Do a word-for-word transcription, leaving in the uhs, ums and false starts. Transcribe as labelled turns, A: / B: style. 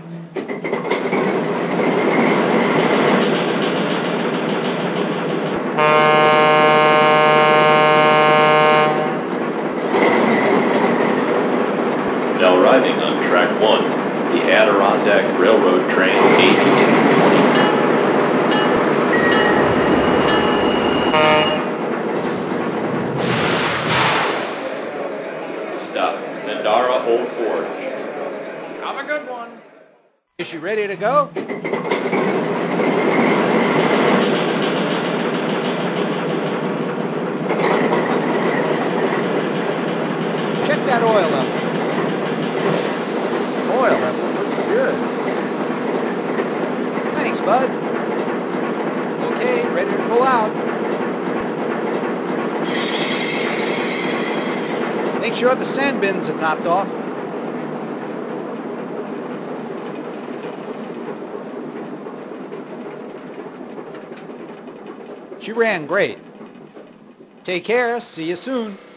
A: Now arriving on track one, the Adirondack Railroad train eighty-two twenty-three. Stop, Mandara Old Forge.
B: Have a good one. Is she ready to go? Check that oil level.
C: Oil level looks good.
B: Thanks, bud. Okay, ready to pull out. Make sure the sand bins are topped off. She ran great. Take care. See you soon.